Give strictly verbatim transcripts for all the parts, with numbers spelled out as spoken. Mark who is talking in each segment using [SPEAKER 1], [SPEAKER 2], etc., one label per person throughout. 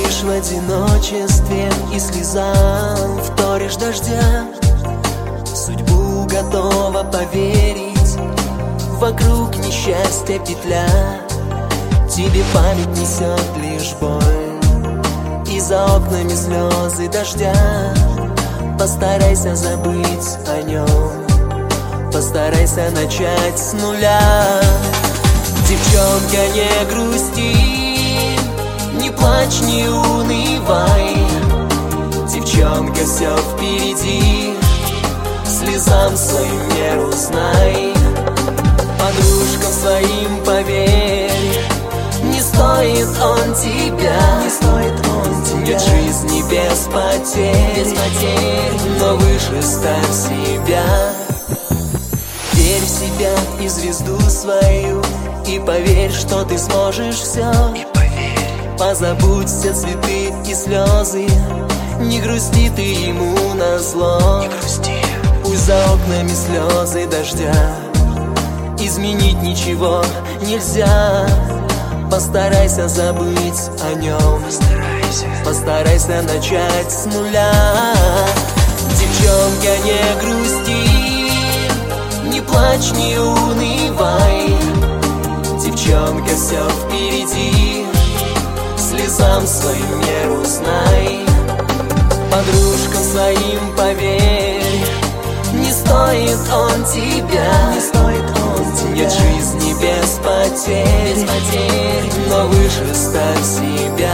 [SPEAKER 1] Сидишь в одиночестве и слезам вторишь дождя. В судьбу готова поверить, вокруг несчастья петля. Тебе память несет лишь боль, и за окнами слезы дождя. Постарайся забыть о нем, постарайся начать с нуля. Девчонка, не грусти, не плачь, не унывай. Девчонка, все впереди, слезам своим меру знай. Подружкам своим поверь, не стоит он тебя, не стоит он тебя. Нет жизни без потерь, без потерь, но выше ставь себя. Верь в себя и звезду свою, и поверь, что ты сможешь все. И поверь. Позабудь все цветы и слезы, не грусти ты ему назло. Не грусти. Пусть за окнами слезы дождя, изменить ничего нельзя. Постарайся забыть о нем, постарайся, постарайся начать с нуля. Девчонка, не грусти, не плачь, не унывай. Девчонка, все впереди, слезам своим меру знай. Подружкам своим поверь, не стоит он тебя, не стоит он тебя. Нет жизни без потерь, без потерь, но выше ставь себя.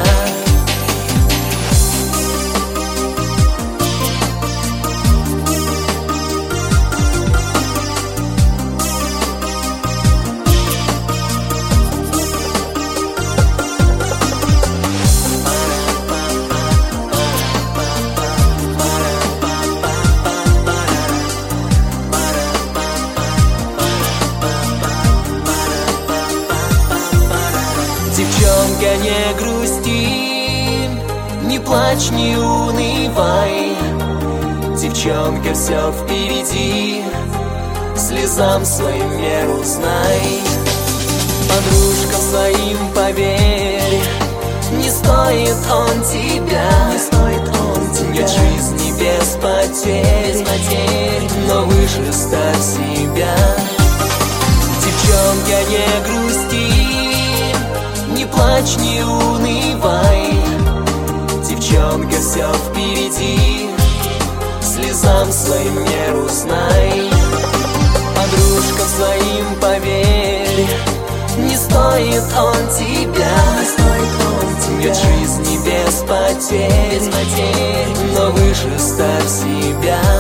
[SPEAKER 1] Девчонка, не грусти, не плачь, не унывай. Девчонка, все впереди, слезам своим меру знай. Подружкам своим поверь, не стоит он тебя, не стоит он тебя. Нет жизни без потерь, без потерь, но выше ставь себя. Девчонка, не грусти, не плачь, не унывай. Девчонка, все впереди, слезам своим меру знай. Подружкам своим поверь, не стоит он тебя, не стоит он тебя. Нет жизни без потерь, без потерь, но выше ставь себя.